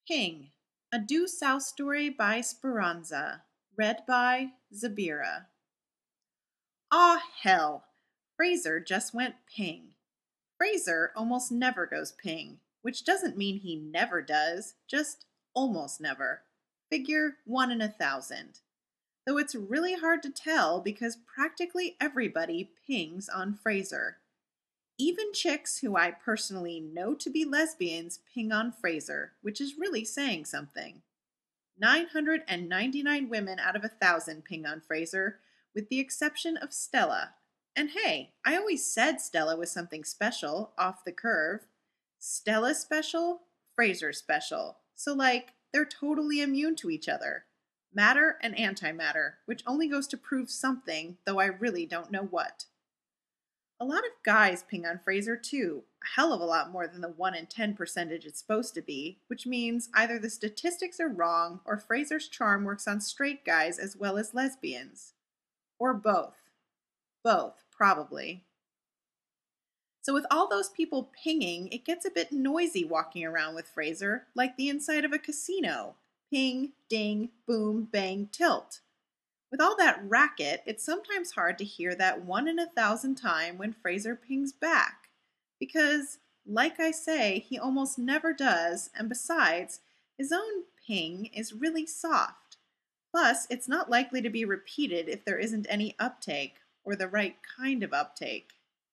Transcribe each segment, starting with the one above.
Ping, a Due South story by Speranza, read by Zabira. Ah, hell! Fraser just went ping. Fraser almost never goes ping, which doesn't mean he never does, just almost never. Figure 1 in 1,000. Though it's really hard to tell because practically everybody pings on Fraser. Even chicks who I personally know to be lesbians ping on Fraser, which is really saying something. 999 women out of 1,000 ping on Fraser, with the exception of Stella. And hey, I always said Stella was something special, off the curve. Stella special, Fraser special. So, they're totally immune to each other. Matter and antimatter, which only goes to prove something, though I really don't know what. A lot of guys ping on Fraser too, a hell of a lot more than the 1 in 10 percentage it's supposed to be, which means either the statistics are wrong or Fraser's charm works on straight guys as well as lesbians. Or both. Both, probably. So with all those people pinging, it gets a bit noisy walking around with Fraser, like the inside of a casino. Ping, ding, boom, bang, tilt. With all that racket, it's sometimes hard to hear that 1 in 1,000 time when Fraser pings back. Because, like I say, he almost never does, and besides, his own ping is really soft. Plus, it's not likely to be repeated if there isn't any uptake, or the right kind of uptake.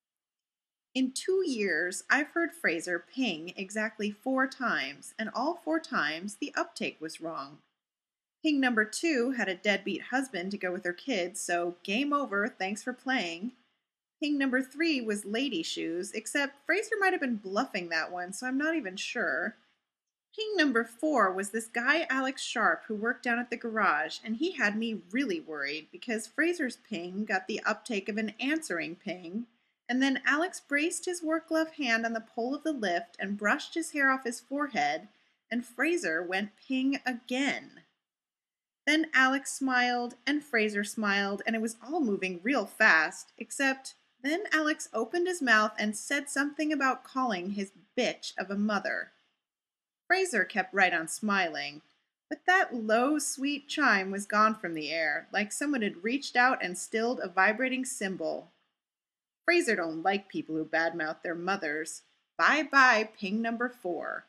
In 2 years, I've heard Fraser ping exactly 4 times, and all 4 times the uptake was wrong. Ping number 2 had a deadbeat husband to go with her kids, so game over, thanks for playing. Ping number 3 was lady shoes, except Fraser might have been bluffing that one, so I'm not even sure. Ping number 4 was this guy Alex Sharp who worked down at the garage, and he had me really worried because Fraser's ping got the uptake of an answering ping, and then Alex braced his work glove hand on the pole of the lift and brushed his hair off his forehead, and Fraser went ping again. Then Alex smiled, and Fraser smiled, and it was all moving real fast, except then Alex opened his mouth and said something about calling his bitch of a mother. Fraser kept right on smiling, but that low, sweet chime was gone from the air, like someone had reached out and stilled a vibrating cymbal. Fraser don't like people who badmouth their mothers. Bye-bye, ping number 4.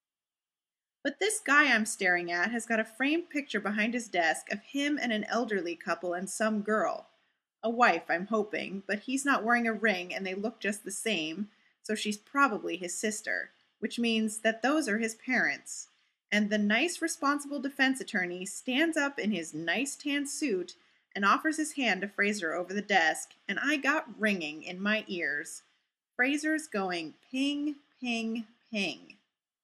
But this guy I'm staring at has got a framed picture behind his desk of him and an elderly couple and some girl. A wife, I'm hoping, but he's not wearing a ring and they look just the same, so she's probably his sister, which means that those are his parents. And the nice, responsible defense attorney stands up in his nice tan suit and offers his hand to Fraser over the desk, and I got ringing in my ears. Fraser's going ping, ping, ping.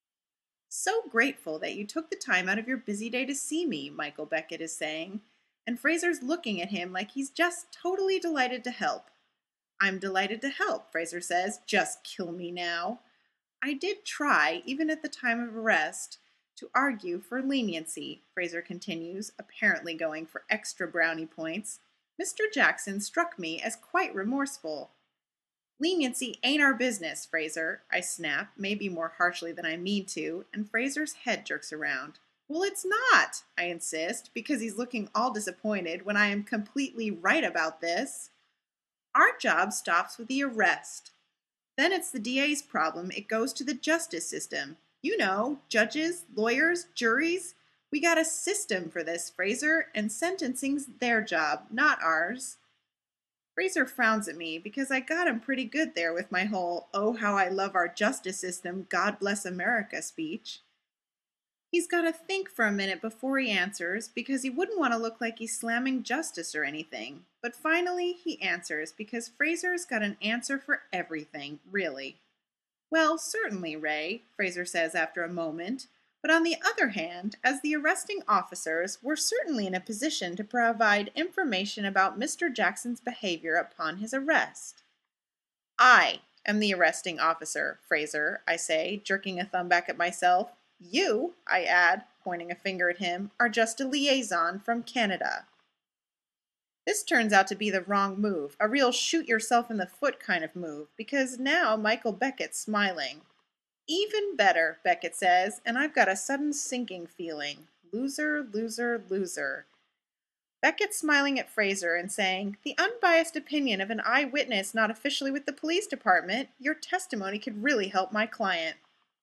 So grateful that you took the time out of your busy day to see me, Michael Beckett is saying, and Fraser's looking at him like he's just totally delighted to help. I'm delighted to help, Fraser says. Just kill me now. I did try, even at the time of arrest, to argue for leniency, Fraser continues, apparently going for extra brownie points. Mr. Jackson struck me as quite remorseful. Leniency ain't our business, Fraser, I snap, maybe more harshly than I mean to, and Fraser's head jerks around. Well, it's not, I insist, because he's looking all disappointed when I am completely right about this. Our job stops with the arrest. Then it's the DA's problem. It goes to the justice system. You know, judges, lawyers, juries. We got a system for this, Fraser, and sentencing's their job, not ours. Fraser frowns at me because I got him pretty good there with my whole, oh, how I love our justice system, God bless America speech. He's got to think for a minute before he answers because he wouldn't want to look like he's slamming justice or anything. But finally he answers because Fraser's got an answer for everything, really. Well, certainly, Ray, Fraser says after a moment. But on the other hand, as the arresting officers, we're certainly in a position to provide information about Mr. Jackson's behavior upon his arrest. I am the arresting officer, Fraser, I say, jerking a thumb back at myself. You, I add, pointing a finger at him, are just a liaison from Canada. This turns out to be the wrong move, a real shoot-yourself-in-the-foot kind of move, because now Michael Beckett's smiling. Even better, Beckett says, and I've got a sudden sinking feeling. Loser, loser, loser. Beckett's smiling at Fraser and saying, "The unbiased opinion of an eyewitness not officially with the police department, your testimony could really help my client."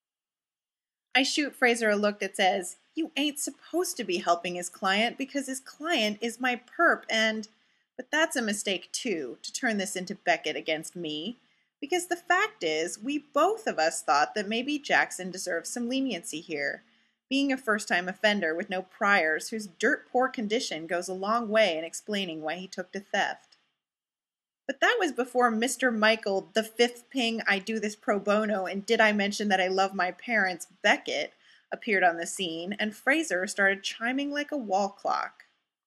I shoot Fraser a look that says, "You ain't supposed to be helping his client because his client is my perp and—" But that's a mistake too, to turn this into Beckett against me. Because the fact is, we both of us thought that maybe Jackson deserves some leniency here. Being a first-time offender with no priors whose dirt-poor condition goes a long way in explaining why he took to theft. But that was before Mr. Michael, the fifth ping, I do this pro bono, and did I mention that I love my parents, Beckett, appeared on the scene, and Fraser started chiming like a wall clock.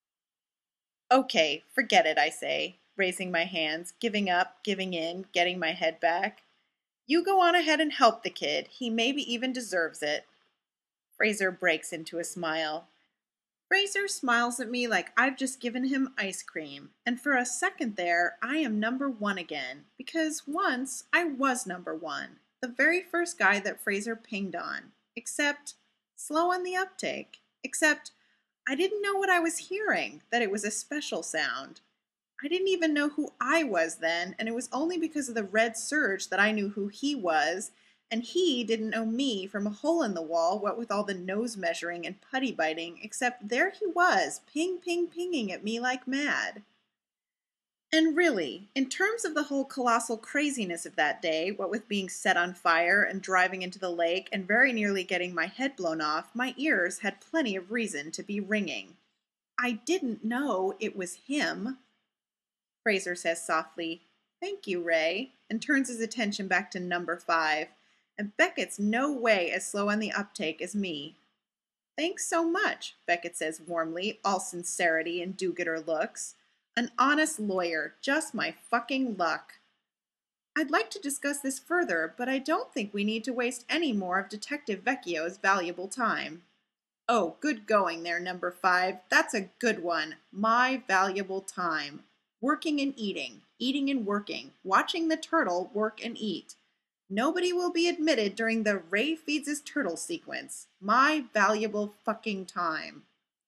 "Okay, forget it," I say, raising my hands, giving up, giving in, getting my head back. "You go on ahead and help the kid. He maybe even deserves it." Fraser breaks into a smile. Fraser smiles at me like I've just given him ice cream, and for a second there, I am number one again, because once I was number one, the very first guy that Fraser pinged on, except slow on the uptake, except I didn't know what I was hearing, that it was a special sound. I didn't even know who I was then, and it was only because of the red surge that I knew who he was, and he didn't know me from a hole in the wall, what with all the nose measuring and putty biting, except there he was, ping, ping, pinging at me like mad. And really, in terms of the whole colossal craziness of that day, what with being set on fire and driving into the lake and very nearly getting my head blown off, my ears had plenty of reason to be ringing. I didn't know it was him. Fraser says softly, "Thank you, Ray," and turns his attention back to number 5, and Beckett's no way as slow on the uptake as me. "Thanks so much," Beckett says warmly, all sincerity and do-gooder looks. "An honest lawyer, just my fucking luck." I'd like to discuss this further, but I don't think we need to waste any more of Detective Vecchio's valuable time. Oh, good going there, number 5. That's a good one. My valuable time. Working and eating, eating and working, watching the turtle work and eat. Nobody will be admitted during the Ray feeds his turtle sequence. My valuable fucking time.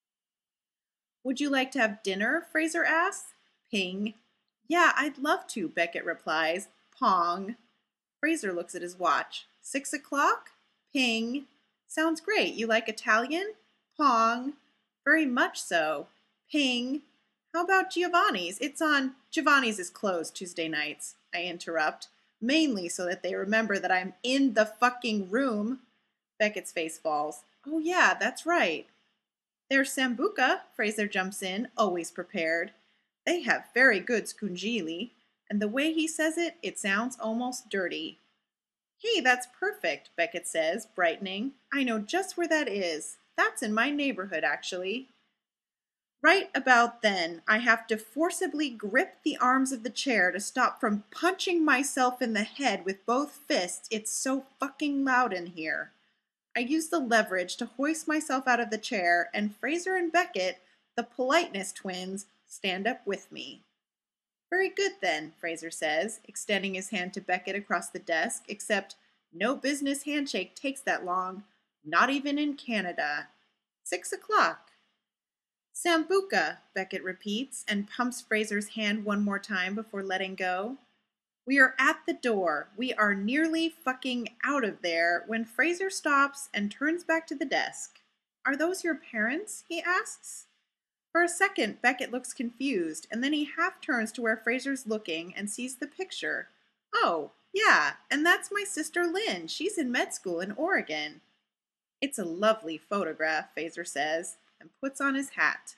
"Would you like to have dinner?" Fraser asks. Ping. "Yeah, I'd love to," Beckett replies. Pong. Fraser looks at his watch. 6 o'clock? Ping. "Sounds great. You like Italian?" Pong. "Very much so." Ping. "How about Giovanni's? Giovanni's is closed Tuesday nights," I interrupt, mainly so that they remember that I'm in the fucking room. Beckett's face falls. "Oh yeah, that's right." "There's Sambuca," Fraser jumps in, always prepared. "They have very good scungili," and the way he says it, it sounds almost dirty. "Hey, that's perfect," Beckett says, brightening. "I know just where that is. That's in my neighborhood, actually." Right about then, I have to forcibly grip the arms of the chair to stop from punching myself in the head with both fists. It's so fucking loud in here. I use the leverage to hoist myself out of the chair, and Fraser and Beckett, the politeness twins, stand up with me. "Very good then," Fraser says, extending his hand to Beckett across the desk, except no business handshake takes that long, not even in Canada. 6 o'clock. "Sambuca," Beckett repeats, and pumps Fraser's hand one more time before letting go. We are at the door. We are nearly fucking out of there when Fraser stops and turns back to the desk. "Are those your parents?" he asks. For a second, Beckett looks confused, and then he half turns to where Fraser's looking and sees the picture. "Oh, yeah, and that's my sister Lynn. She's in med school in Oregon." "It's a lovely photograph," Fraser says, and puts on his hat.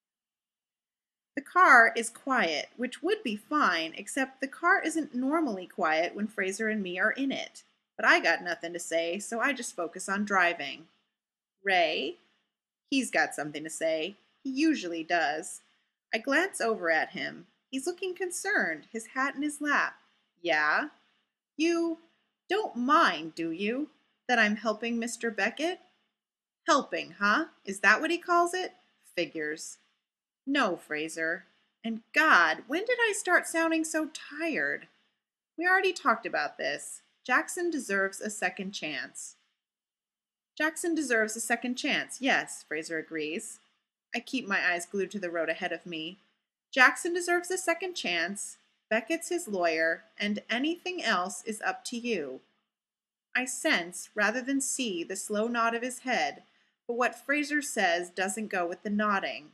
The car is quiet, which would be fine, except the car isn't normally quiet when Fraser and me are in it. But I got nothing to say, so I just focus on driving. "Ray?" He's got something to say. He usually does. I glance over at him. He's looking concerned, his hat in his lap. "Yeah?" "You don't mind, do you, that I'm helping Mr. Beckett?" "Helping, huh? Is that what he calls it? Figures." "No, Fraser. And God, when did I start sounding so tired?" "We already talked about this." Jackson deserves a second chance. Jackson deserves a second chance, yes, Fraser agrees. I keep my eyes glued to the road ahead of me. Jackson deserves a second chance, Beckett's his lawyer, and anything else is up to you. I sense, rather than see, the slow nod of his head, but what Fraser says doesn't go with the nodding.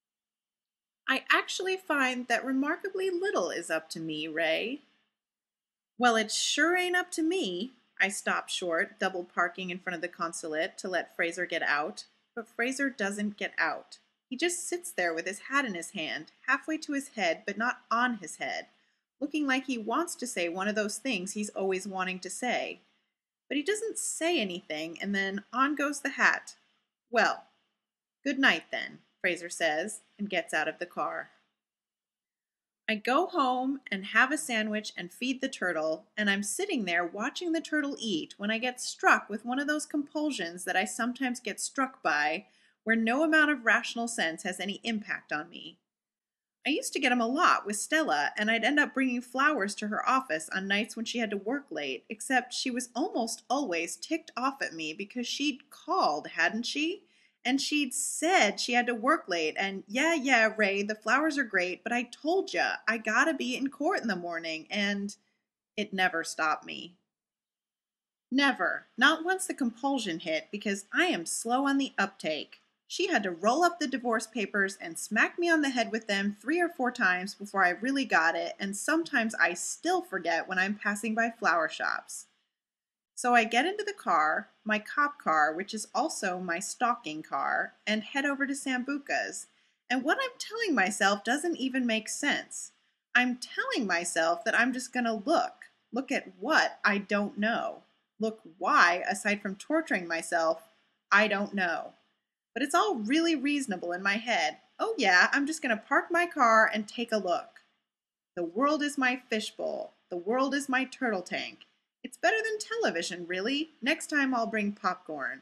I actually find that remarkably little is up to me, Ray. Well, it sure ain't up to me. I stop short, double parking in front of the consulate to let Fraser get out, but Fraser doesn't get out. He just sits there with his hat in his hand, halfway to his head, but not on his head, looking like he wants to say one of those things he's always wanting to say. But he doesn't say anything, and then on goes the hat. Well, good night then, Fraser says, and gets out of the car. I go home and have a sandwich and feed the turtle, and I'm sitting there watching the turtle eat when I get struck with one of those compulsions that I sometimes get struck by, where no amount of rational sense has any impact on me. I used to get them a lot with Stella, and I'd end up bringing flowers to her office on nights when she had to work late, except she was almost always ticked off at me because she'd called, hadn't she? And she'd said she had to work late, and yeah, Ray, the flowers are great, but I told ya, I gotta be in court in the morning, and it never stopped me. Never. Not once the compulsion hit, because I am slow on the uptake. She had to roll up the divorce papers and smack me on the head with them 3 or 4 times before I really got it, and sometimes I still forget when I'm passing by flower shops. So I get into the car, my cop car, which is also my stalking car, and head over to Sambuca's. And what I'm telling myself doesn't even make sense. I'm telling myself that I'm just going to look at what I don't know. Look why, aside from torturing myself, I don't know. But it's all really reasonable in my head. Oh yeah, I'm just going to park my car and take a look. The world is my fishbowl. The world is my turtle tank. It's better than television, really. Next time I'll bring popcorn.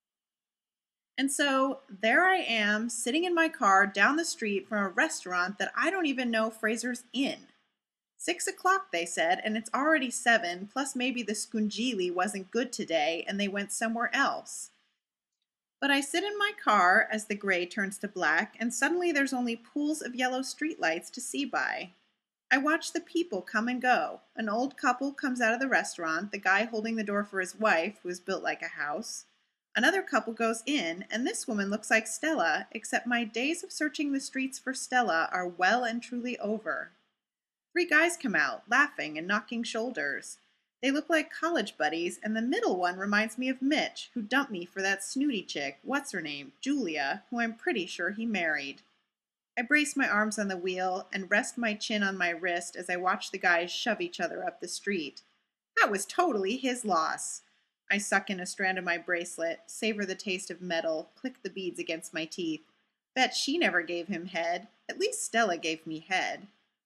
And so there I am, sitting in my car down the street from a restaurant that I don't even know Fraser's in. 6 o'clock, they said, and it's already 7, plus maybe the scungili wasn't good today and they went somewhere else. But I sit in my car as the gray turns to black, and suddenly there's only pools of yellow streetlights to see by. I watch the people come and go. An old couple comes out of the restaurant, the guy holding the door for his wife, who is built like a house. Another couple goes in, and this woman looks like Stella, except my days of searching the streets for Stella are well and truly over. 3 guys come out, laughing and knocking shoulders. They look like college buddies, and the middle one reminds me of Mitch, who dumped me for that snooty chick, what's her name, Julia, who I'm pretty sure he married. I brace my arms on the wheel and rest my chin on my wrist as I watch the guys shove each other up the street. That was totally his loss. I suck in a strand of my bracelet, savor the taste of metal, click the beads against my teeth. Bet she never gave him head. At least Stella gave me head.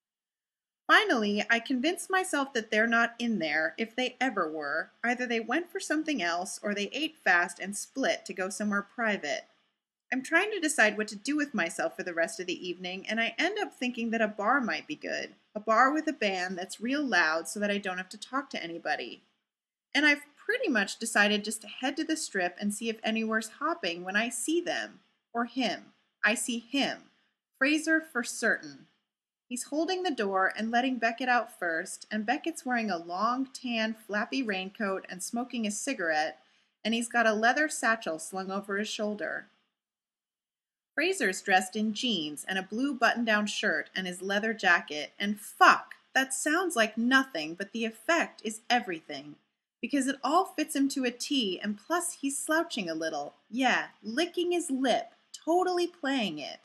Finally, I convince myself that they're not in there, if they ever were. Either they went for something else, or they ate fast and split to go somewhere private. I'm trying to decide what to do with myself for the rest of the evening, and I end up thinking that a bar might be good. A bar with a band that's real loud so that I don't have to talk to anybody. And I've pretty much decided just to head to the Strip and see if anywhere's hopping when I see them. Or him. I see him. Fraser for certain. He's holding the door and letting Beckett out first, and Beckett's wearing a long, tan, flappy raincoat and smoking a cigarette, and he's got a leather satchel slung over his shoulder. Fraser's dressed in jeans and a blue button-down shirt and his leather jacket, and fuck, that sounds like nothing, but the effect is everything. Because it all fits him to a T, and plus he's slouching a little. Yeah, licking his lip, totally playing it.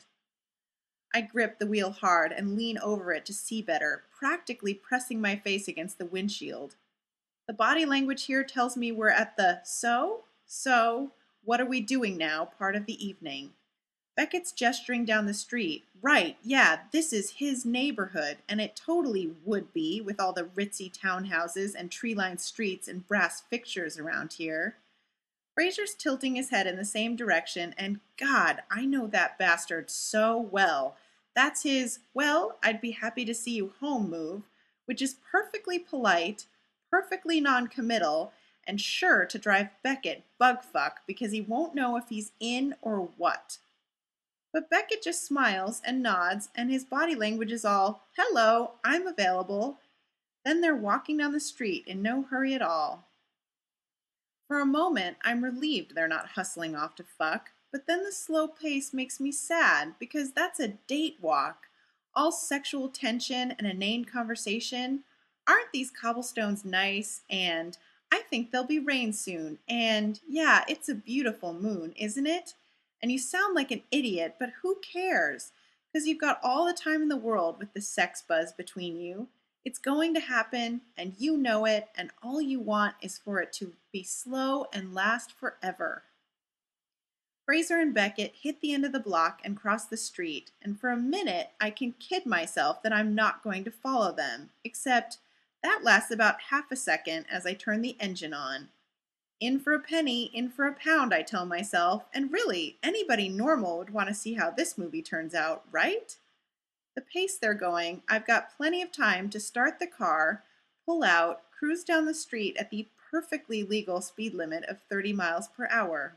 I grip the wheel hard and lean over it to see better, practically pressing my face against the windshield. The body language here tells me we're at the so, what are we doing now part of the evening. Beckett's gesturing down the street. Right, yeah, this is his neighborhood, and it totally would be with all the ritzy townhouses and tree-lined streets and brass fixtures around here. Fraser's tilting his head in the same direction, and God, I know that bastard so well. That's his, well, I'd be happy to see you home move, which is perfectly polite, perfectly non-committal, and sure to drive Beckett bugfuck because he won't know if he's in or what. But Beckett just smiles and nods, and his body language is all, "Hello, I'm available." Then they're walking down the street in no hurry at all. For a moment, I'm relieved they're not hustling off to fuck, but then the slow pace makes me sad because that's a date walk. All sexual tension and inane conversation. Aren't these cobblestones nice? And I think there'll be rain soon. And yeah, it's a beautiful moon, isn't it? And you sound like an idiot, but who cares? Because you've got all the time in the world with the sex buzz between you. It's going to happen, and you know it, and all you want is for it to be slow and last forever. Fraser and Beckett hit the end of the block and cross the street, and for a minute I can kid myself that I'm not going to follow them, except that lasts about half a second as I turn the engine on. In for a penny, in for a pound, I tell myself, and really, anybody normal would want to see how this movie turns out, right? The pace they're going, I've got plenty of time to start the car, pull out, cruise down the street at the perfectly legal speed limit of 30 miles per hour.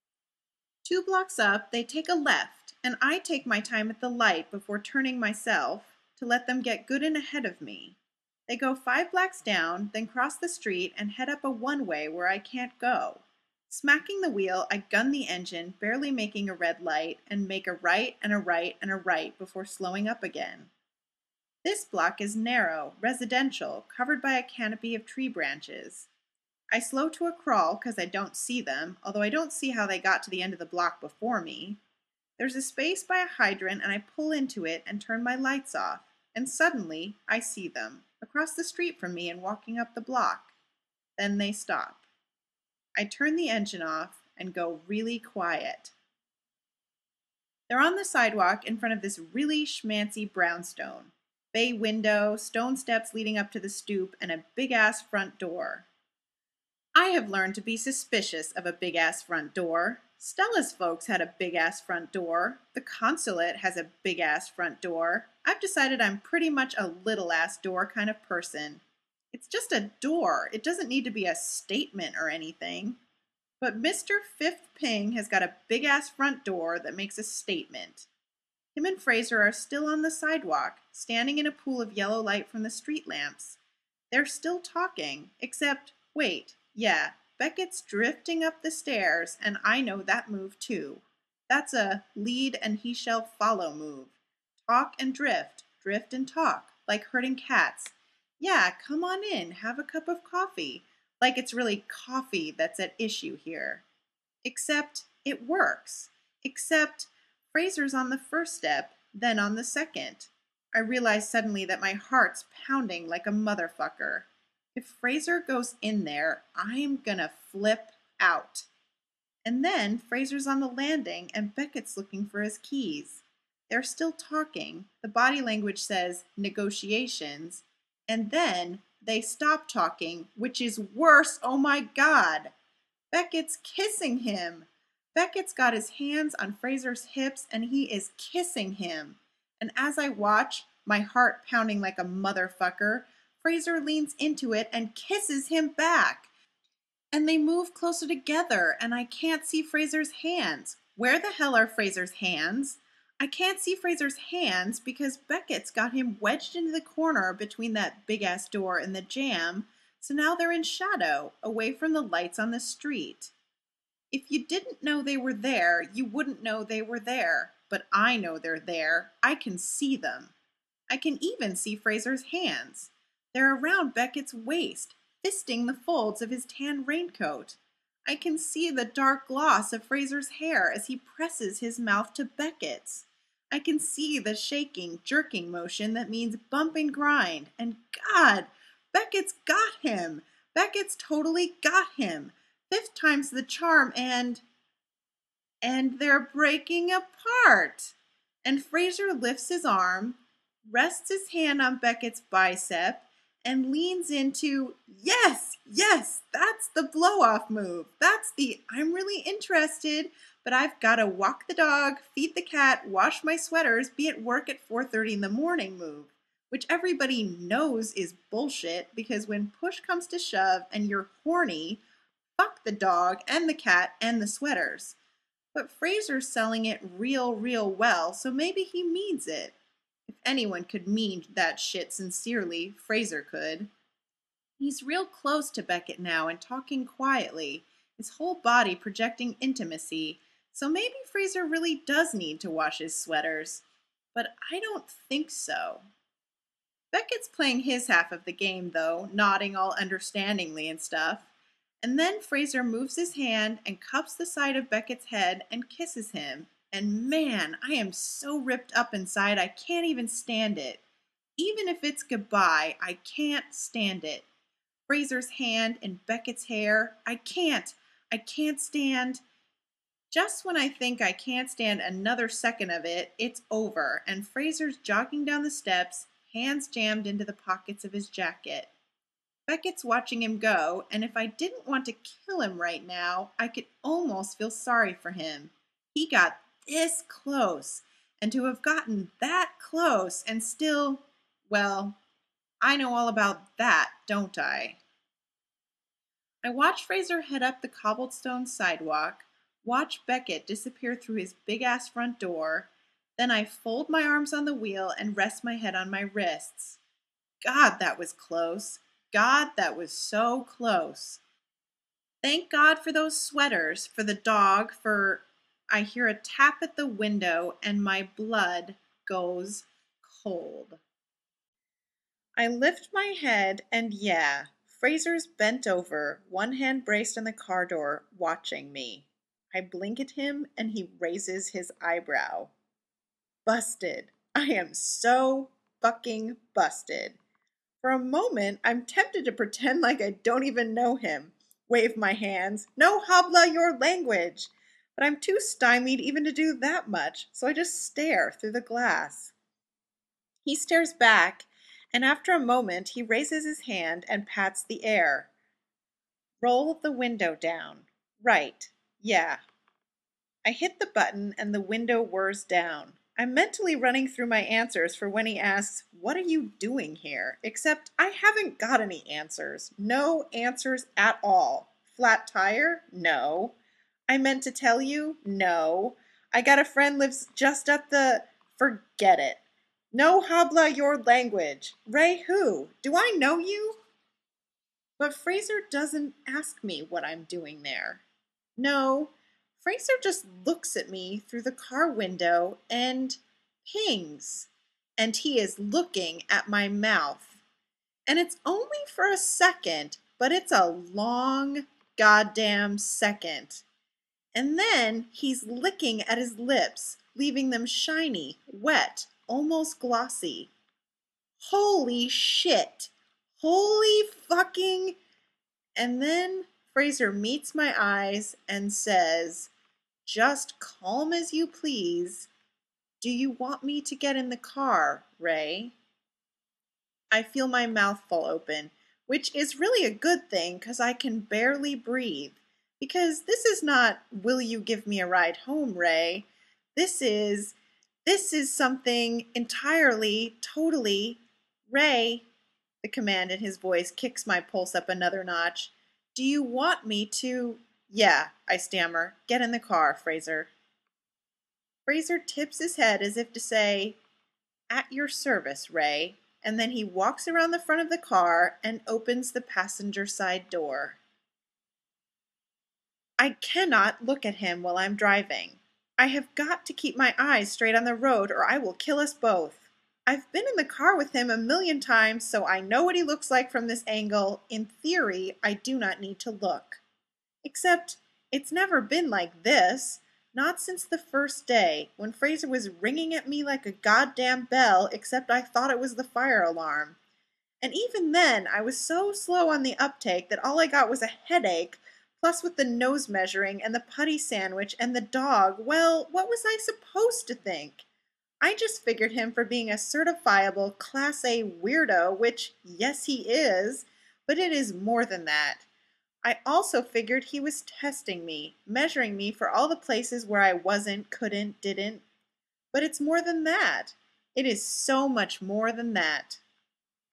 2 blocks up, they take a left, and I take my time at the light before turning myself to let them get good and ahead of me. They go 5 blocks down, then cross the street and head up a one-way where I can't go. Smacking the wheel, I gun the engine, barely making a red light, and make a right and a right and a right before slowing up again. This block is narrow, residential, covered by a canopy of tree branches. I slow to a crawl because I don't see them, although I don't see how they got to the end of the block before me. There's a space by a hydrant, and I pull into it and turn my lights off, and suddenly I see them, across the street from me and walking up the block. Then they stop. I turn the engine off and go really quiet. They're on the sidewalk in front of this really schmancy brownstone. Bay window, stone steps leading up to the stoop, and a big-ass front door. I have learned to be suspicious of a big-ass front door. Stella's folks had a big-ass front door. The consulate has a big-ass front door. I've decided I'm pretty much a little-ass door kind of person. It's just a door. It doesn't need to be a statement or anything. But Mr. Fifth Ping has got a big-ass front door that makes a statement. Him and Fraser are still on the sidewalk, standing in a pool of yellow light from the street lamps. They're still talking, except, wait, yeah, Beckett's drifting up the stairs, and I know that move too. That's a lead and he shall follow move. Talk and drift and talk, like herding cats. Yeah, come on in, have a cup of coffee. Like it's really coffee that's at issue here. Except it works. Except Fraser's on the first step, then on the second. I realize suddenly that my heart's pounding like a motherfucker. If Fraser goes in there, I'm gonna flip out. And then Fraser's on the landing and Beckett's looking for his keys. They're still talking. The body language says negotiations. And then they stop talking, which is worse. Oh my God. Beckett's kissing him. Beckett's got his hands on Fraser's hips and he is kissing him. And as I watch, my heart pounding like a motherfucker, Fraser leans into it and kisses him back. And they move closer together and I can't see Fraser's hands. Where the hell are Fraser's hands? I can't see Fraser's hands because Beckett's got him wedged into the corner between that big-ass door and the jamb, so now they're in shadow, away from the lights on the street. If you didn't know they were there, you wouldn't know they were there, but I know they're there. I can see them. I can even see Fraser's hands. They're around Beckett's waist, fisting the folds of his tan raincoat. I can see the dark gloss of Fraser's hair as he presses his mouth to Beckett's. I can see the shaking, jerking motion that means bump and grind. And God, Beckett's got him. Beckett's totally got him. 5th time's the charm and they're breaking apart. And Fraser lifts his arm, rests his hand on Beckett's bicep, and leans into, yes, that's the blow-off move. That's the I'm really interested, but I've got to walk the dog, feed the cat, wash my sweaters, be at work at 4:30 in the morning move, which everybody knows is bullshit because when push comes to shove and you're horny, fuck the dog and the cat and the sweaters. But Fraser's selling it real well, so maybe he means it. If anyone could mean that shit sincerely, Fraser could. He's real close to Beckett now and talking quietly, his whole body projecting intimacy, so maybe Fraser really does need to wash his sweaters. But I don't think so. Beckett's playing his half of the game, though, nodding all understandingly and stuff. And then Fraser moves his hand and cups the side of Beckett's head and kisses him. And man, I am so ripped up inside I can't even stand it. Even if it's goodbye, I can't stand it. Fraser's hand in Beckett's hair, I can't stand. Just when I think I can't stand another second of it, it's over, and Fraser's jogging down the steps, hands jammed into the pockets of his jacket. Beckett's watching him go, and if I didn't want to kill him right now, I could almost feel sorry for him. He got this close, and to have gotten that close and still, well, I know all about that, don't I? I watch Fraser head up the cobblestone sidewalk, watch Beckett disappear through his big-ass front door, then I fold my arms on the wheel and rest my head on my wrists. God, that was close. God, that was so close. Thank God for those sweaters, for the dog, for... I hear a tap at the window and my blood goes cold. I lift my head and yeah, Fraser's bent over, one hand braced on the car door, watching me. I blink at him and he raises his eyebrow. Busted. I am so fucking busted. For a moment, I'm tempted to pretend like I don't even know him. Wave my hands. No habla your language. But I'm too stymied even to do that much, so I just stare through the glass. He stares back, and after a moment he raises his hand and pats the air. Roll the window down. Right. Yeah. I hit the button and the window whirs down. I'm mentally running through my answers for when he asks, "What are you doing here?" Except I haven't got any answers. No answers at all. Flat tire? No. I meant to tell you? No. I got a friend lives just up the... Forget it. No habla your language. Ray who? Do I know you? But Fraser doesn't ask me what I'm doing there. No, Fraser just looks at me through the car window and pings. And he is looking at my mouth. And it's only for a second, but it's a long goddamn second. And then he's licking at his lips, leaving them shiny, wet, almost glossy. Holy shit! Holy fucking... And then Fraser meets my eyes and says, just calm as you please, "Do you want me to get in the car, Ray?" I feel my mouth fall open, which is really a good thing because I can barely breathe. Because this is not, "Will you give me a ride home, Ray?" This is something entirely, totally, "Ray," the command in his voice kicks my pulse up another notch. "Do you want me to..." "Yeah," I stammer. "Get in the car, Fraser." Fraser tips his head as if to say, "At your service, Ray," and then he walks around the front of the car and opens the passenger side door. I cannot look at him while I'm driving. I have got to keep my eyes straight on the road or I will kill us both. I've been in the car with him a million times, so I know what he looks like from this angle. In theory, I do not need to look. Except, it's never been like this. Not since the first day, when Fraser was ringing at me like a goddamn bell, except I thought it was the fire alarm. And even then, I was so slow on the uptake that all I got was a headache, plus with the nose measuring and the putty sandwich and the dog, well, what was I supposed to think? I just figured him for being a certifiable Class A weirdo, which, yes, he is, but it is more than that. I also figured he was testing me, measuring me for all the places where I wasn't, couldn't, didn't. But it's more than that. It is so much more than that.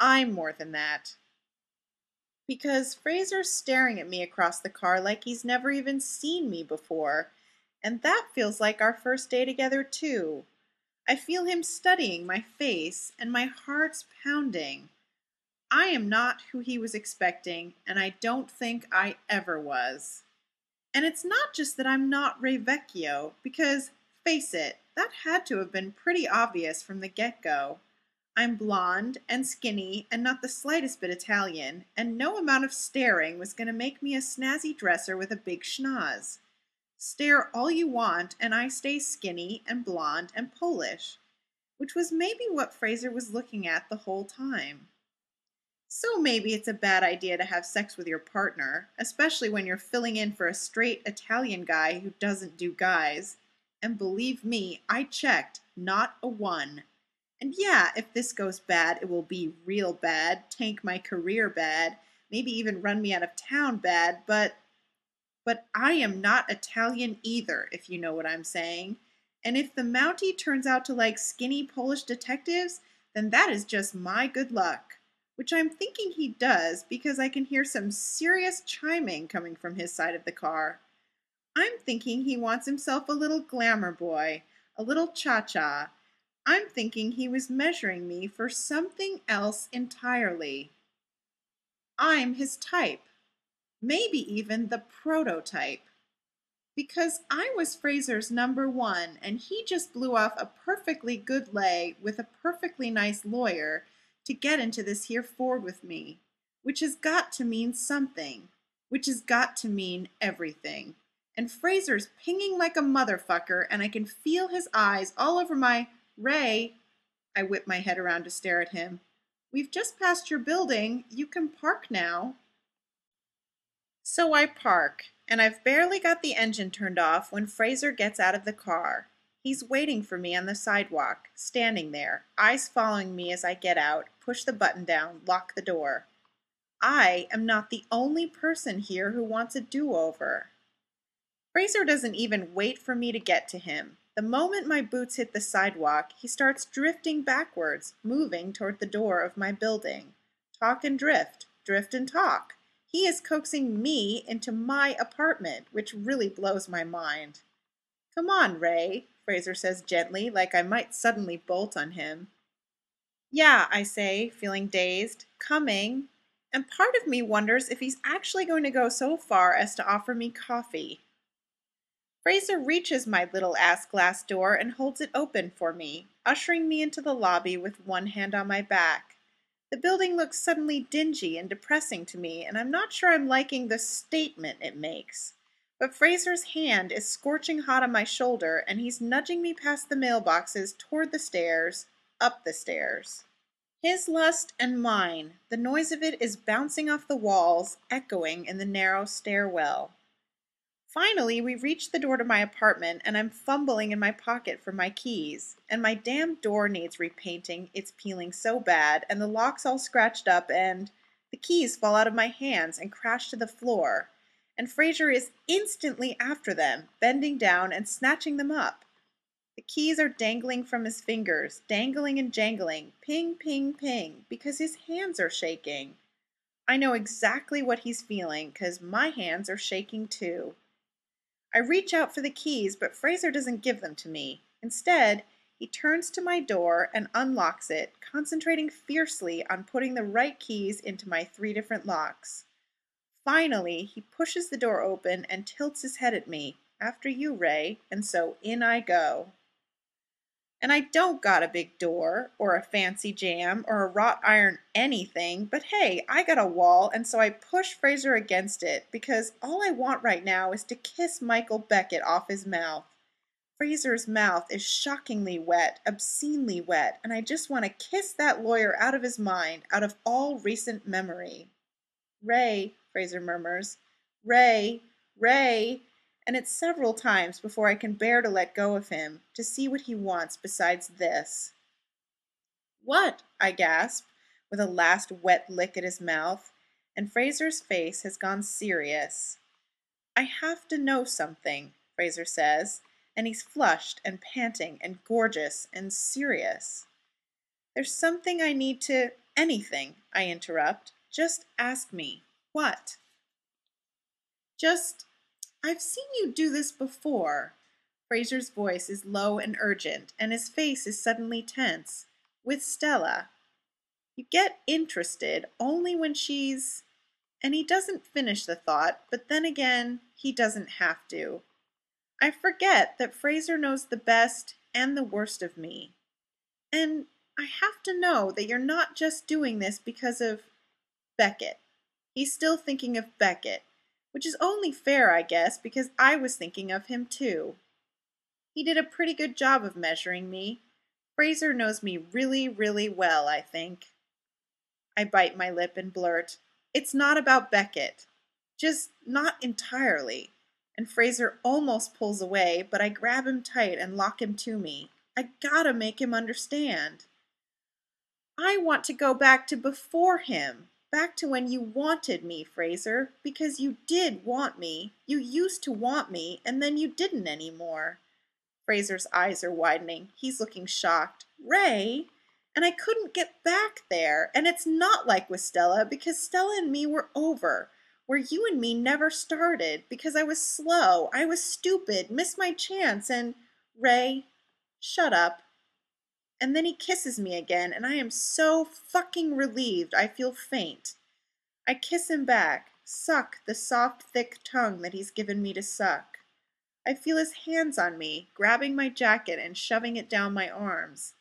I'm more than that. Because Fraser's staring at me across the car like he's never even seen me before, and that feels like our first day together, too. I feel him studying my face, and my heart's pounding. I am not who he was expecting, and I don't think I ever was. And it's not just that I'm not Ray Vecchio, because, face it, that had to have been pretty obvious from the get-go. I'm blonde and skinny and not the slightest bit Italian, and no amount of staring was going to make me a snazzy dresser with a big schnoz. Stare all you want, and I stay skinny and blonde and Polish, which was maybe what Fraser was looking at the whole time. So maybe it's a bad idea to have sex with your partner, especially when you're filling in for a straight Italian guy who doesn't do guys. And believe me, I checked, not a one. And yeah, if this goes bad, it will be real bad, tank my career bad, maybe even run me out of town bad, but I am not Italian either, if you know what I'm saying. And if the Mountie turns out to like skinny Polish detectives, then that is just my good luck. Which I'm thinking he does because I can hear some serious chiming coming from his side of the car. I'm thinking he wants himself a little glamour boy, a little cha-cha. I'm thinking he was measuring me for something else entirely. I'm his type, maybe even the prototype. Because I was Fraser's number one, and he just blew off a perfectly good lay with a perfectly nice lawyer to get into this here Ford with me, which has got to mean something, which has got to mean everything. And Fraser's pinging like a motherfucker, and I can feel his eyes all over my Ray. I whip my head around to stare at him. We've just passed your building. You can park now. So I park, and I've barely got the engine turned off when Fraser gets out of the car. He's waiting for me on the sidewalk, standing there, eyes following me as I get out, push the button down, lock the door. I am not the only person here who wants a do-over. Fraser doesn't even wait for me to get to him. The moment my boots hit the sidewalk, he starts drifting backwards, moving toward the door of my building. Talk and drift, drift and talk. He is coaxing me into my apartment, which really blows my mind. Come on, Ray, Fraser says gently, like I might suddenly bolt on him. Yeah, I say, feeling dazed. Coming. And part of me wonders if he's actually going to go so far as to offer me coffee. Fraser reaches my little ass glass door and holds it open for me, ushering me into the lobby with one hand on my back. The building looks suddenly dingy and depressing to me, and I'm not sure I'm liking the statement it makes. But Fraser's hand is scorching hot on my shoulder, and he's nudging me past the mailboxes toward the stairs, up the stairs. His lust and mine, the noise of it is bouncing off the walls, echoing in the narrow stairwell. Finally, we reach the door to my apartment, and I'm fumbling in my pocket for my keys. And my damn door needs repainting. It's peeling so bad, and the lock's all scratched up, and the keys fall out of my hands and crash to the floor. And Fraser is instantly after them, bending down and snatching them up. The keys are dangling from his fingers, dangling and jangling, ping, ping, ping, because his hands are shaking. I know exactly what he's feeling, 'cause my hands are shaking too. I reach out for the keys, but Fraser doesn't give them to me. Instead, he turns to my door and unlocks it, concentrating fiercely on putting the right keys into my 3 different locks. Finally, he pushes the door open and tilts his head at me. After you, Ray, and so in I go. And I don't got a big door, or a fancy jam, or a wrought iron anything, but hey, I got a wall, and so I push Fraser against it, because all I want right now is to kiss Michael Beckett off his mouth. Fraser's mouth is shockingly wet, obscenely wet, and I just want to kiss that lawyer out of his mind, out of all recent memory. Ray, Fraser murmurs. Ray, Ray, and it's several times before I can bear to let go of him, to see what he wants besides this. What? I gasp, with a last wet lick at his mouth, and Fraser's face has gone serious. I have to know something, Fraser says, and he's flushed and panting and gorgeous and serious. There's something I need to Anything, I interrupt. Just ask me. What? Just, I've seen you do this before. Fraser's voice is low and urgent, and his face is suddenly tense. With Stella. You get interested only when she's... And he doesn't finish the thought, but then again, he doesn't have to. I forget that Fraser knows the best and the worst of me. And I have to know that you're not just doing this because of Beckett. He's still thinking of Beckett, which is only fair, I guess, because I was thinking of him too. He did a pretty good job of measuring me. Fraser knows me really, really well, I think. I bite my lip and blurt, "It's not about Beckett. Just not entirely." And Fraser almost pulls away, but I grab him tight and lock him to me. I gotta make him understand. I want to go back to before him. Back to when you wanted me, Fraser, because you did want me. You used to want me, and then you didn't anymore. Fraser's eyes are widening. He's looking shocked. Ray? And I couldn't get back there. And it's not like with Stella, because Stella and me were over. Where you and me never started, because I was slow, I was stupid, missed my chance, and... Ray, shut up. And then he kisses me again, and I am so fucking relieved I feel faint. I kiss him back, suck the soft, thick tongue that he's given me to suck. I feel his hands on me, grabbing my jacket and shoving it down my arms.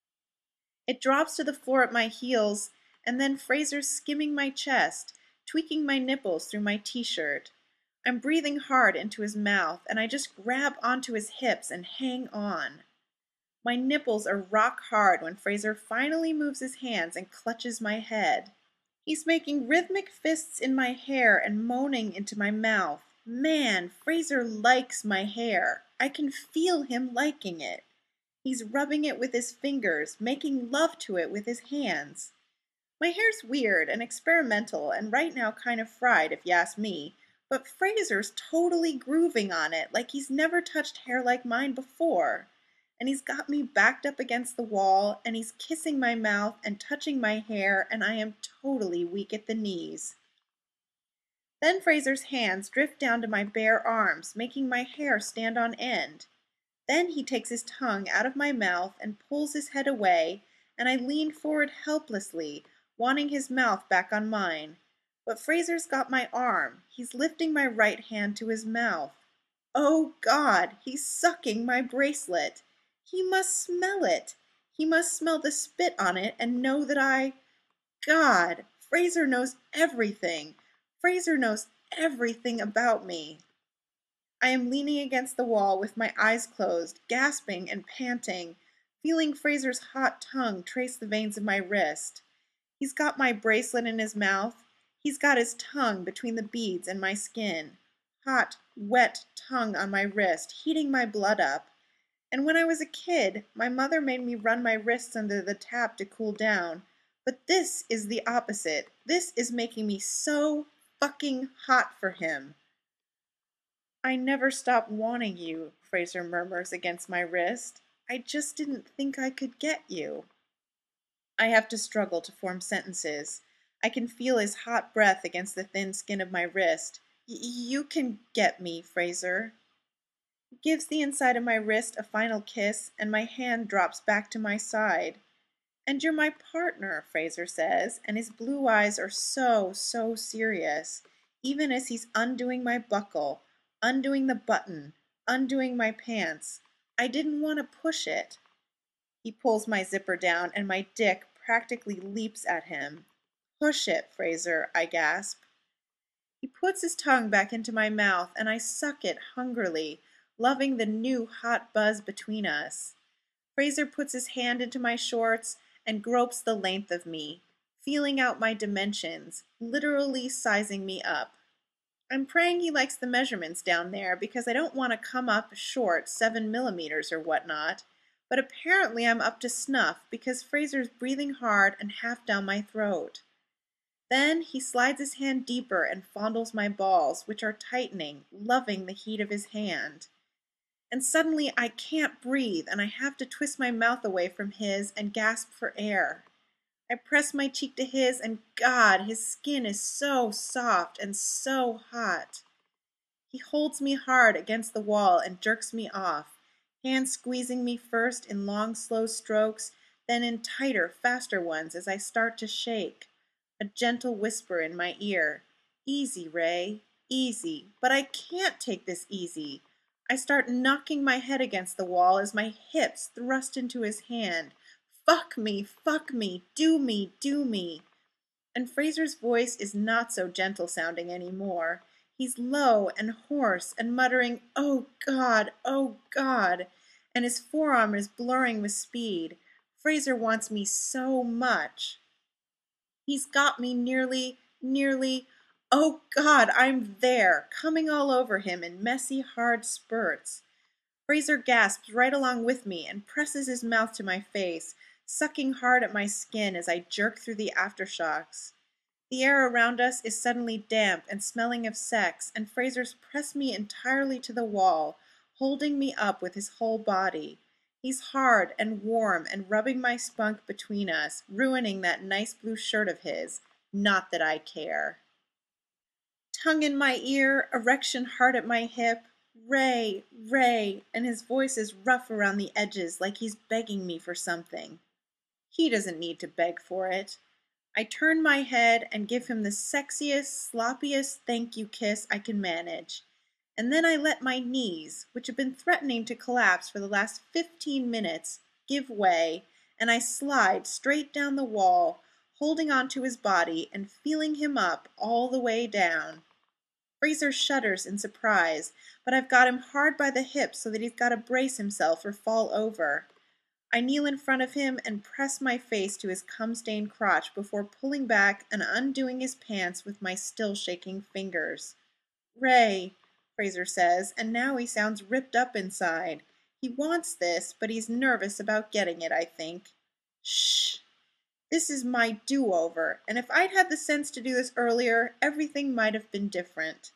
It drops to the floor at my heels, and then Fraser's skimming my chest, tweaking my nipples through my t-shirt. I'm breathing hard into his mouth, and I just grab onto his hips and hang on. My nipples are rock hard when Fraser finally moves his hands and clutches my head. He's making rhythmic fists in my hair and moaning into my mouth. Man, Fraser likes my hair. I can feel him liking it. He's rubbing it with his fingers, making love to it with his hands. My hair's weird and experimental and right now kind of fried if you ask me, but Fraser's totally grooving on it like he's never touched hair like mine before. And he's got me backed up against the wall, and he's kissing my mouth and touching my hair, and I am totally weak at the knees. Then Fraser's hands drift down to my bare arms, making my hair stand on end. Then he takes his tongue out of my mouth and pulls his head away, and I lean forward helplessly, wanting his mouth back on mine. But Fraser's got my arm. He's lifting my right hand to his mouth. Oh, God, he's sucking my bracelet. He must smell it. He must smell the spit on it and know that God, Fraser knows everything. Fraser knows everything about me. I am leaning against the wall with my eyes closed, gasping and panting, feeling Fraser's hot tongue trace the veins of my wrist. He's got my bracelet in his mouth. He's got his tongue between the beads and my skin. Hot, wet tongue on my wrist, heating my blood up. And when I was a kid, my mother made me run my wrists under the tap to cool down. But this is the opposite. This is making me so fucking hot for him. I never stopped wanting you, Fraser murmurs against my wrist. I just didn't think I could get you. I have to struggle to form sentences. I can feel his hot breath against the thin skin of my wrist. You can get me, Fraser. He gives the inside of my wrist a final kiss, and my hand drops back to my side. And you're my partner, Fraser says, and his blue eyes are so serious, even as he's undoing my buckle, undoing the button, undoing my pants. I didn't want to push it. He pulls my zipper down, and my dick practically leaps at him. Push it, Fraser, I gasp. He puts his tongue back into my mouth, and I suck it hungrily, loving the new hot buzz between us. Fraser puts his hand into my shorts and gropes the length of me, feeling out my dimensions, literally sizing me up. I'm praying he likes the measurements down there because I don't want to come up short 7 millimeters or whatnot, but apparently I'm up to snuff because Fraser's breathing hard and half down my throat. Then he slides his hand deeper and fondles my balls, which are tightening, loving the heat of his hand. And suddenly I can't breathe, and I have to twist my mouth away from his and gasp for air. I press my cheek to his, and God, his skin is so soft and so hot. He holds me hard against the wall and jerks me off, hands squeezing me first in long, slow strokes, then in tighter, faster ones as I start to shake. A gentle whisper in my ear, "Easy, Ray, easy." But I can't take this easy. I start knocking my head against the wall as my hips thrust into his hand. Fuck me, do me, do me. And Fraser's voice is not so gentle sounding anymore. He's low and hoarse and muttering, oh God, and his forearm is blurring with speed. Fraser wants me so much. He's got me nearly, oh God, I'm there, coming all over him in messy, hard spurts. Fraser gasps right along with me and presses his mouth to my face, sucking hard at my skin as I jerk through the aftershocks. The air around us is suddenly damp and smelling of sex, and Fraser's pressed me entirely to the wall, holding me up with his whole body. He's hard and warm and rubbing my spunk between us, ruining that nice blue shirt of his. Not that I care. Tongue in my ear, erection hard at my hip. Ray, Ray, and his voice is rough around the edges like he's begging me for something. He doesn't need to beg for it. I turn my head and give him the sexiest, sloppiest thank you kiss I can manage. And then I let my knees, which have been threatening to collapse for the last 15 minutes, give way, and I slide straight down the wall, holding onto his body and feeling him up all the way down. Fraser shudders in surprise, but I've got him hard by the hips so that he's got to brace himself or fall over. I kneel in front of him and press my face to his cum-stained crotch before pulling back and undoing his pants with my still shaking fingers. "Ray," Fraser says, and now he sounds ripped up inside. He wants this, but he's nervous about getting it, I think. "Shh. This is my do-over, and if I'd had the sense to do this earlier, everything might have been different."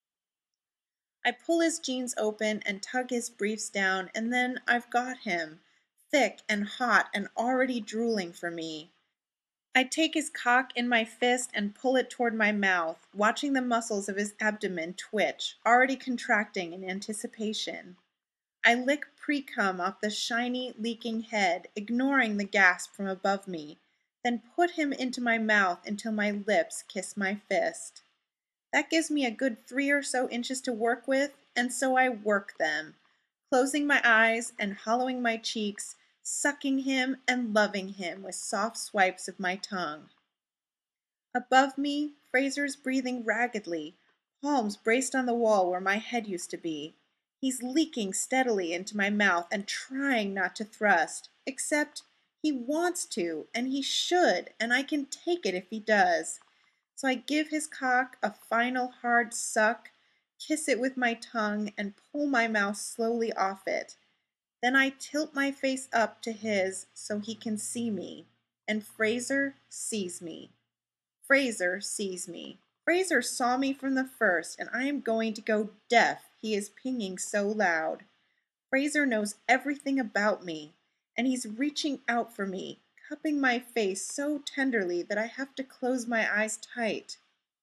I pull his jeans open and tug his briefs down, and then I've got him, thick and hot and already drooling for me. I take his cock in my fist and pull it toward my mouth, watching the muscles of his abdomen twitch, already contracting in anticipation. I lick pre-cum off the shiny, leaking head, ignoring the gasp from above me, then put him into my mouth until my lips kiss my fist. That gives me a good 3 or so inches to work with, and so I work them, closing my eyes and hollowing my cheeks, sucking him and loving him with soft swipes of my tongue. Above me, Fraser's breathing raggedly, palms braced on the wall where my head used to be. He's leaking steadily into my mouth and trying not to thrust, except he wants to, and he should, and I can take it if he does. So I give his cock a final hard suck, kiss it with my tongue, and pull my mouth slowly off it. Then I tilt my face up to his so he can see me, and Fraser sees me. Fraser sees me. Fraser saw me from the first, and I am going to go deaf, he is pinging so loud. Fraser knows everything about me, and he's reaching out for me, cupping my face so tenderly that I have to close my eyes tight.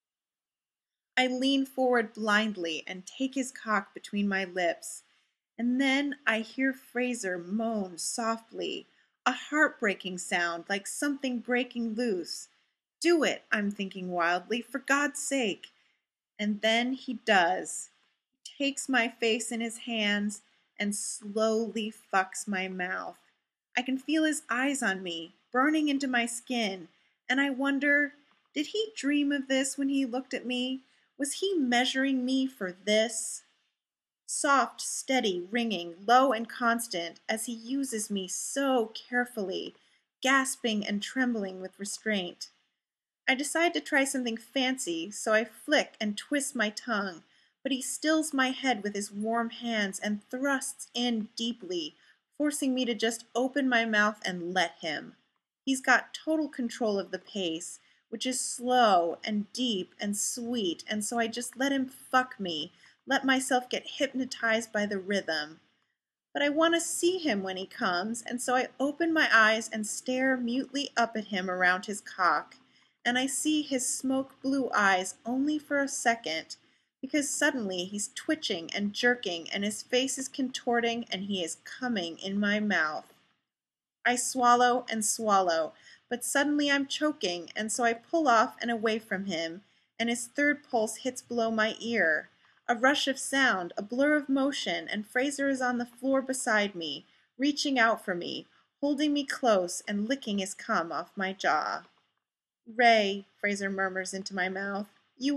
I lean forward blindly and take his cock between my lips, and then I hear Fraser moan softly, a heartbreaking sound like something breaking loose. "Do it," I'm thinking wildly, "for God's sake." And then he does. He takes my face in his hands and slowly fucks my mouth. I can feel his eyes on me, burning into my skin, and I wonder, did he dream of this when he looked at me? Was he measuring me for this? Soft, steady, ringing, low and constant, as he uses me so carefully, gasping and trembling with restraint. I decide to try something fancy, so I flick and twist my tongue, but he stills my head with his warm hands and thrusts in deeply, forcing me to just open my mouth and let him. He's got total control of the pace, which is slow and deep and sweet, and so I just let him fuck me, let myself get hypnotized by the rhythm. but I want to see him when he comes, and so I open my eyes and stare mutely up at him around his cock, and I see his smoke blue eyes only for a second, because suddenly he's twitching and jerking, and his face is contorting, and he is coming in my mouth. I swallow and swallow, but suddenly I'm choking, and so I pull off and away from him, and his third pulse hits below my ear. A rush of sound, a blur of motion, and Fraser is on the floor beside me, reaching out for me, holding me close and licking his cum off my jaw. Ray, Fraser murmurs into my mouth,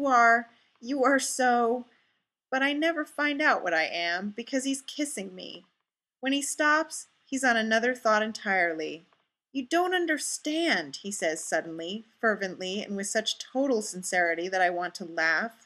you are so... But I never find out what I am, because he's kissing me. When he stops, he's on another thought entirely. You don't understand, he says suddenly, fervently, and with such total sincerity that I want to laugh.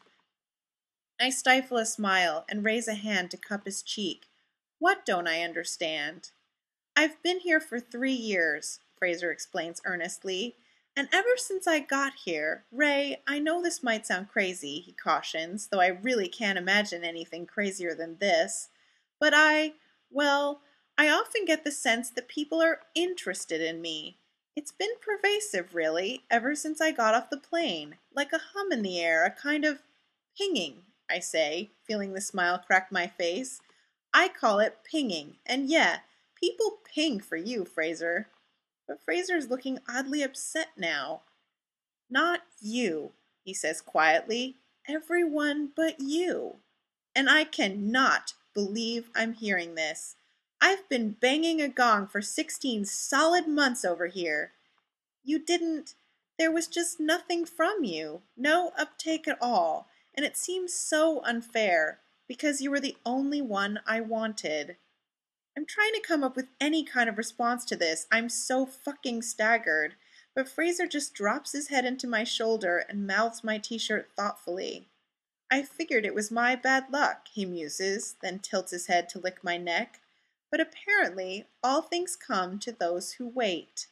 I stifle a smile and raise a hand to cup his cheek. What don't I understand? I've been here for 3 years, Fraser explains earnestly, and ever since I got here, Ray, I know this might sound crazy, he cautions, though I really can't imagine anything crazier than this, but well, I often get the sense that people are interested in me. It's been pervasive, really, ever since I got off the plane, like a hum in the air, a kind of pinging, I say, feeling the smile crack my face. I call it pinging, and yeah, people ping for you, Fraser. But Fraser's looking oddly upset now. Not you, he says quietly. Everyone but you. And I cannot believe I'm hearing this. I've been banging a gong for 16 solid months over here. You didn't... There was just nothing from you. No uptake at all. And it seems so unfair, because you were the only one I wanted. I'm trying to come up with any kind of response to this. I'm so fucking staggered. But Fraser just drops his head into my shoulder and mouths my t-shirt thoughtfully. I figured it was my bad luck, he muses, then tilts his head to lick my neck. But apparently, all things come to those who wait.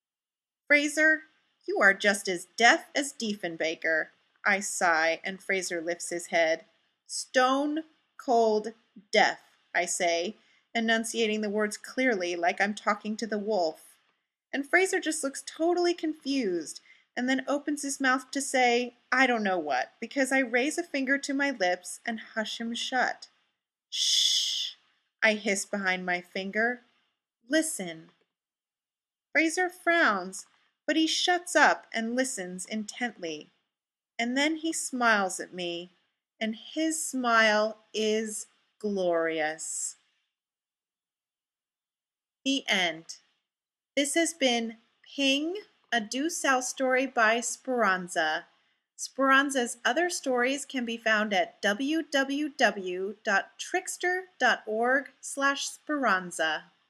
Fraser, you are just as deaf as Diefenbaker. I sigh, and Fraser lifts his head. Stone cold deaf, I say, enunciating the words clearly like I'm talking to the wolf. And Fraser just looks totally confused, and then opens his mouth to say, I don't know what, because I raise a finger to my lips and hush him shut. Shh, I hiss behind my finger. Listen. Fraser frowns, but he shuts up and listens intently. And then he smiles at me, and his smile is glorious. The end. This has been Ping, a Due South story by Speranza. Speranza's other stories can be found at www.trickster.org/Speranza.